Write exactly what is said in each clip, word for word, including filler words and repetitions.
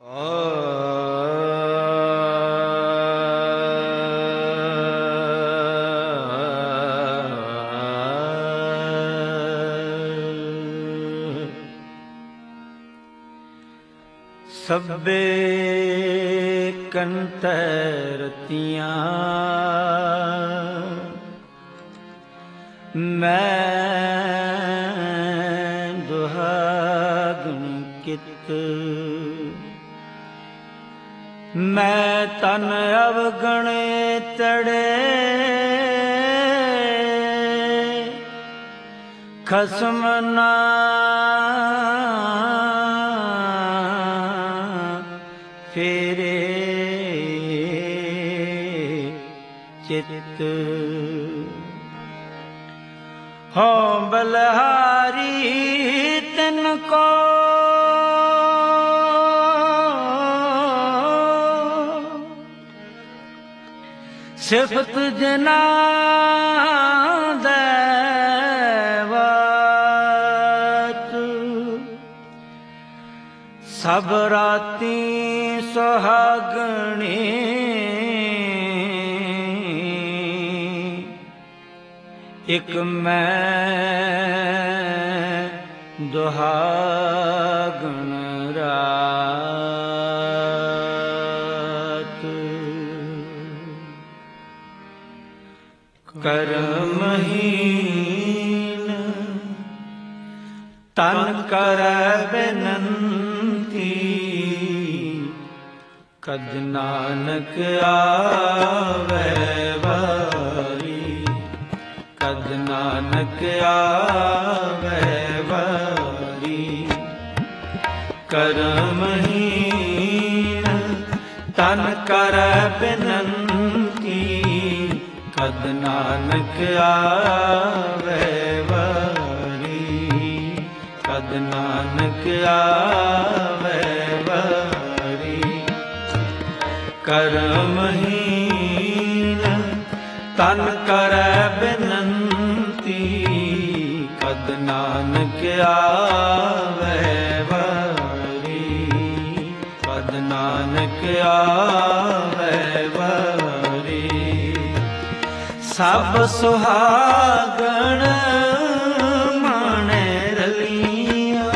ਸਭੇ ਕੰਤੈ ਰਤੀਆਂ ਮੈਂ ਦੁਹਾਗਣ ਕਿਤ ਮੈਂ ਤਨ ਅਵਗਣੇ ਤੜੇ ਖਸਮ ਨਾ ਫੇਰੇ ਚਿਤ ਹੋ ਬਲਹਾਰੀ ਤਿਨ ਕੋ ਸਿਫਤ ਜਨਾ ਦੇਵਤ ਸਭ ਰਾਤੀ ਸੁਹਾਗਣੀ ਇਕ ਮੈਂ ਦੁਹਾਗਣ ਰਾਤ ਕਰਮਹੀਨ ਤਨ ਕਰੈ ਬੇਨੰਤੀ ਕਦ ਨਾਨਕ ਆਵੈ ਵਾਰੀ ਕਦ ਨਾਨਕ ਆਵੈ ਵਾਰੀ ਕਰਮਹੀਨ ਤਨ ਕਰੈ ਬੇਨੰਤੀ ਕਦ ਨਾਨਕ ਆਵੈ ਵਾਰੀ ਕਦ ਨਾਨਕ ਆਵੈ ਵਾਰੀ ਕਰਮਹੀਨ ਤਨ ਕਰੈ ਬੇਨੰਤੀ ਕਦ ਨਾਨਕ ਆਵੈ ਵਾਰੀ ਕਦ ਨਾਨਕ ਆਵੈ ਵਾਰੀ ਸਭ ਸੁਹਾਗਣ ਮਾਣੈ ਰਲੀਆਂ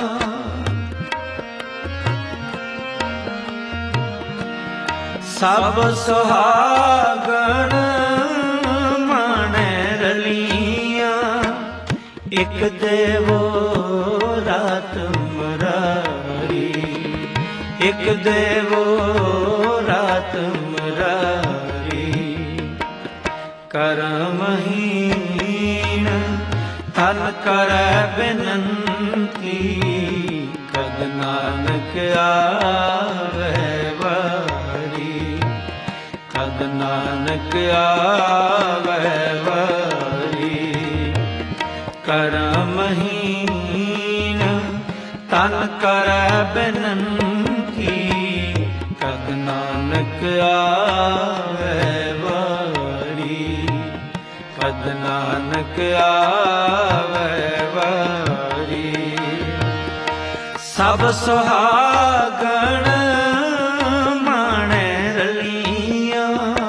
ਸਭ ਸੁਹਾਗਣ ਮਾਣੈ ਰਲੀਆਂ ਇਕ ਦੇਵੋ ਰਾਤ ਮਰਾਰੀ ਇਕ ਦੇਵੋ ਰਾਤ ਮਰਾਰੀ ਕਰਮਹੀਨ ਤਨ ਕਰੈ ਬੇਨੰਤੀ ਕਦ ਨਾਨਕ ਆਵੈ ਵਾਰੀ ਕਦ ਨਾਨਕ ਆਵੈ ਵਾਰੀ ਕਰਮਹੀਨ ਤਨ ਕਰੈ ਬੇਨੰਤੀ ਕਦ ਨਾਨਕ ਆਵੈ ਕਦ ਨਾਨਕ ਆਵੈ ਵਾਰੀ ਸਭ ਸੁਹਾਗਣ ਮਾਣੈ ਰਲੀਆਂ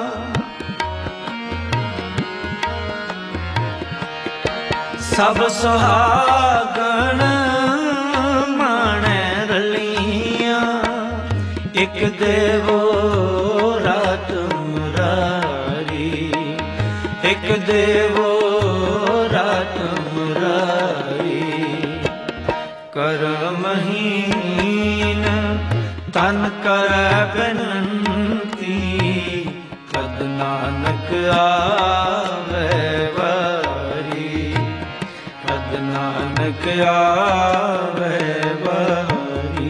ਸਭ ਸੁਹਾਗਣ ਮਾਣੈ ਰਲੀਆਂ ਇਕ ਦੇਵੋ ਰਾਤ ਮੁਰਾਰੀ ਇਕ ਦੇਵੋ ਰਾਤ ਮੁਰਾਰੀ ਕਰਮਹੀਨ ਤਨ ਕਰੈ ਬੇਨੰਤੀ ਕਦ ਨਾਨਕ ਆਵੈ ਵਾਰੀ ਕਦ ਨਾਨਕ ਆਵੈ ਵਾਰੀ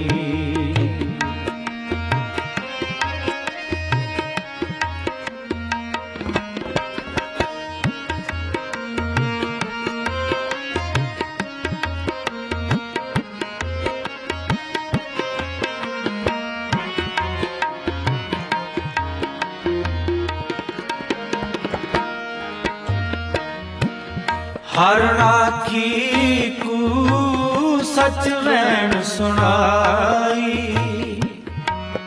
ਹਰ ਰਾਖੀ ਕੂ ਸਚ ਵੈਣ ਸੁਣਾਈ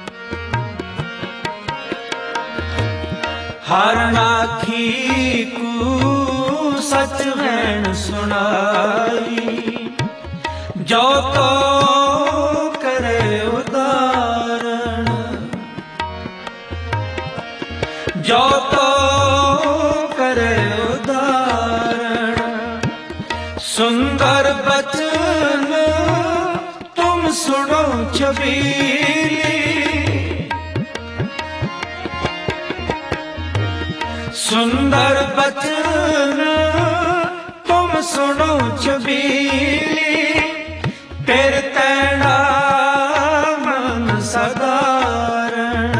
हर नाखी कू सच वैण सुनाई, जो तो करे उदारण, जो तो करे उदारण। सुंदर बचन तुम सुनो छबीली, सुंदर बचन तुम सुनो छबीली, तेरे तेरा मन साधारण,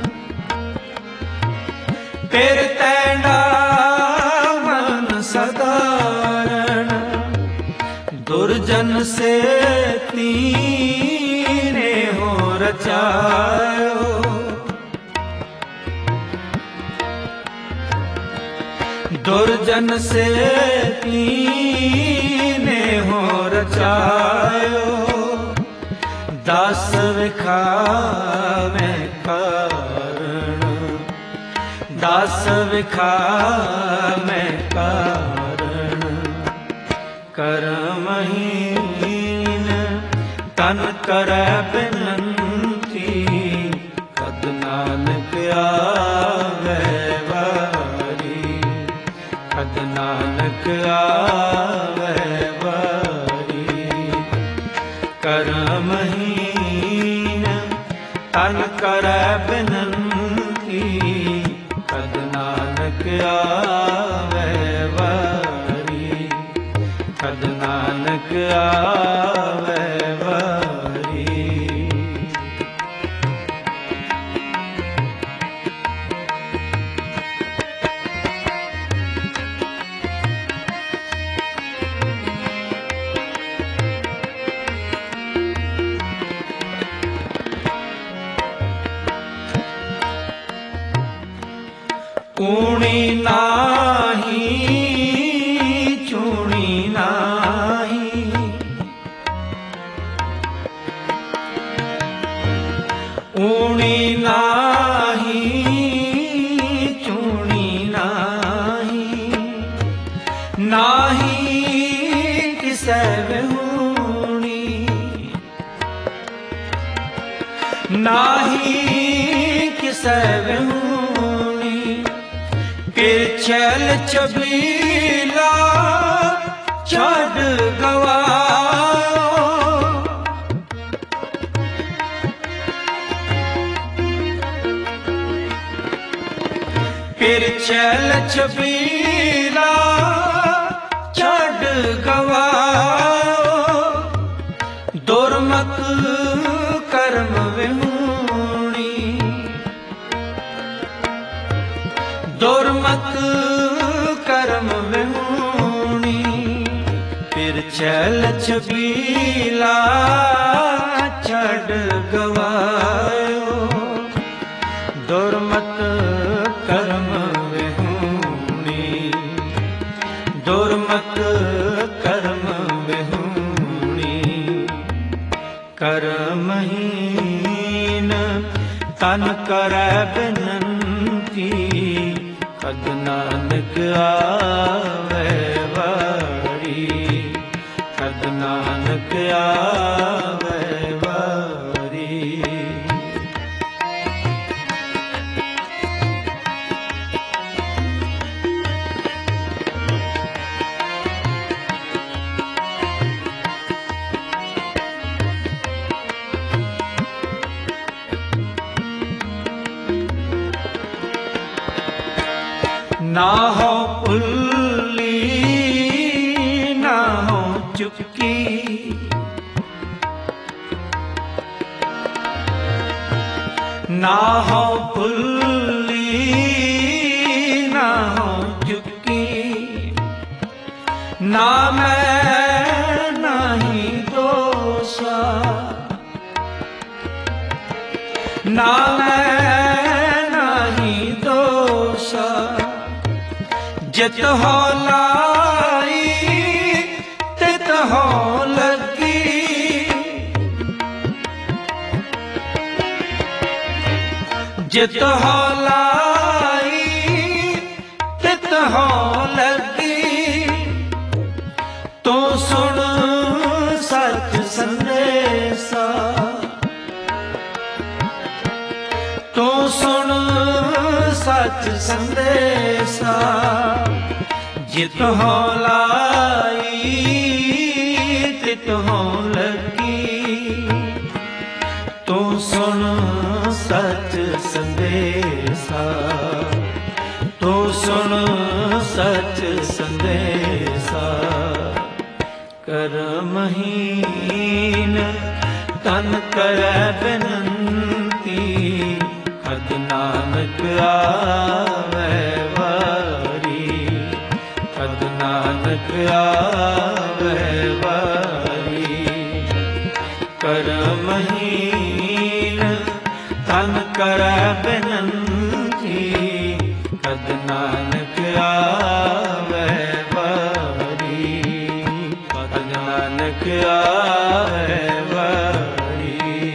तेरे तेरा मन साधारण। दुर्जन से तीने हो रचायो, दुर्जन से तीने हो रचायो। दास विखावे कारण, दास विखावे कारण। कर्महीन तन करे बिनती, कद नानक आवे वारी, कद नानक आवे वारी। कर्महीन तन करे बिनती, कद नानक आवे वारी, कद नानक आवे वारी। ऊणी नाही चूणी नाही, ऊणी नाही चूणी नाही। नाही किसे विहूणी, नाही किसे विहूणी। पिरछल छबीला छड़ गवायो, पिरछल छबीला छड़ गवायो। दुर्मत कर्म विहूणी, दुर्मत कर्म विहूणी। पिरछल छबीला छड़ गवायो। दुर्मत कर्म विहूणी, दुर्मत कर्म विहूणी। कर्महीन तन करे बिनती, कद नानक आवे वारी, कद नानक आवे वारी। ना हो पुल्ली ना हो चुपकी, ना हो पुल्ली ना हो चुपकी। ना मैं नहीं दोषा, ना मैं नहीं दोषा। जित हो लाई तित हो लगी, जित हो लाई ਹੋ ਲੱਗੀ ਤੂੰ ਸੁਣ ਸੱਚ ਸੰਦੇਸਾ ਤੂੰ ਸੁਣ ਸੱਚ ਸੰਦੇਸਾ ਜਿਤ ਹੋ ਲਾਈ ਤਿਤ ਹੋ ਲੱਗੀ ਤੂੰ ਸੁਣ ਸੱਚ ਸੰਦੇਸਾ ਤੂੰ ਸੁਣ ਸੱਚ ਸੰਦੇਸਾ ਕਰਮਹੀਨ ਤਨ ਕਰੈ ਬਿਨੰਤੀ ਖਦ ਨਾਨਕ ਆਵੈ ਵਾਰੀ ਖਦ ਨਾਨਕ ਆਵੈ ਵਾਰੀ ਕਰਮਹੀਨ ਤਨ ਕਰੈ ਬਿਨੰਤੀ ਖਦ ਨਾਨਕ ਆਵੈ ਵਾਰੀ ਖਦ ਨਾਨਕ ਆਵੈ ਵਾਰੀ।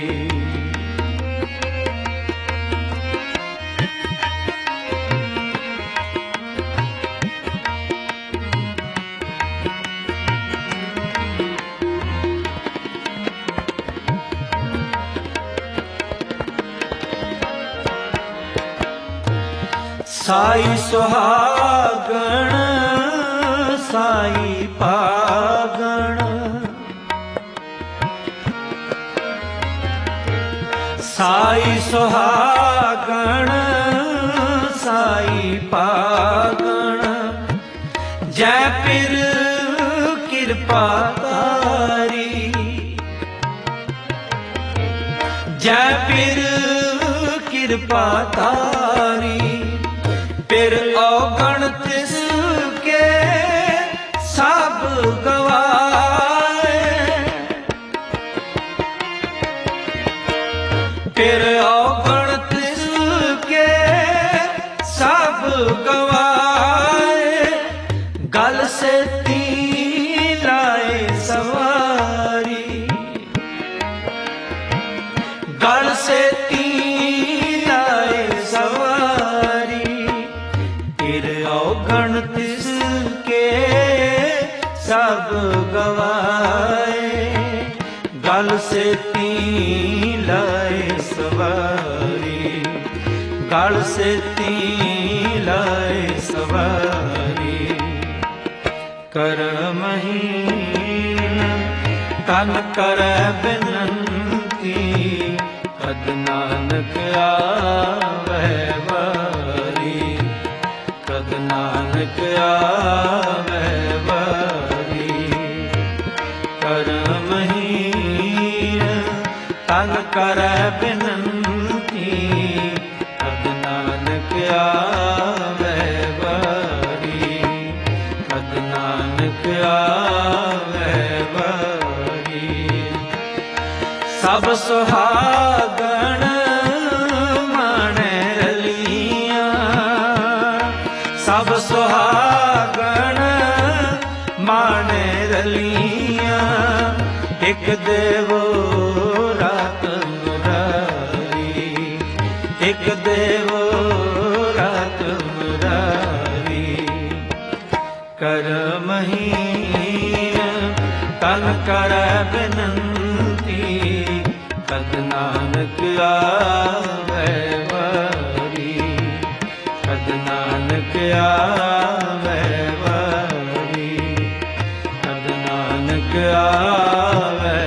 ਸਾਈ ਸੁਹਾਗਣ ਸਾਈ ਭਾਗਣ ਸਾਈ ਸੁਹਾਗਣ ਸਾਈ ਭਾਗਣ ਜੈ ਪਿਰ ਕਿਰਪਾ ਤਾਰੀ ਜੈ ਪਿਰ ਕਿਰਪਾ ਤਾਰੀ ਫਿਰ ਔਗਣ ਤਿਸ ਕੇ ਸਭ ਗਵਾਏ ਫਿਰ ਔਗਣ ਤਿਸ ਕੇ ਸਭ ਗਵਾਏ ਗਲ ਸੇਤੀ ਲਾਏ ਸਵਾਰੀ ਗਲ ਸੇਤੀ ਲਾਏ ਸਵਾਰੀ ਔਗਣ ਤਿਸ ਕੇ ਸਭ ਗਵਾਏ ਗਲ ਸੇਤੀ ਲਾਏ ਸਵਾਰੀ ਗਲ ਸੇਤੀ ਲਾਏ ਸਵਾਰੀ ਕਰਮਹੀਨ ਤਨ ਕਰੈ ਬਿਨੰਤੀ ਖਦ ਨਾਨਕ ਆਵੈ ਵਾਰੀ ਖਦ ਨਾਨਕ ਆਵੈ ਵਾਰੀ ਕਰਮਹੀਨ ਤਨ ਕਰੈ ਬਿਨੰਤੀ ਖਦ ਨਾਨਕ ਆਵੈ ਵਾਰੀ ਖਦ ਨਾਨਕ ਆਵੈ ਵਾਰੀ ਸਭ ਸੁਹਾਗਣ ਮਾਣੈ ਰਲੀਆਂ ਸਭ ਸੁਹਾਗਣ ਮਾਣੈ ਰਲੀਆਂ ਇਕ ਦੇਵੋ ਰਾਤ ਮੁਰਾਰੀ ਇਕ ਦੇਵੋ ਰਾਤ ਮੁਰਾਰੀ ਕਰਮਹੀਨ ਤਨ ਕਰੈ ਬਿਨੰਤੀ ਖਦ ਨਾਨਕ ਆਵੈ ਵਾਰੀ ਖਦ ਨਾਨਕ ਆਵੈ ਵਾਰੀ ਖਦ ਨਾਨਕ ਆਵੈ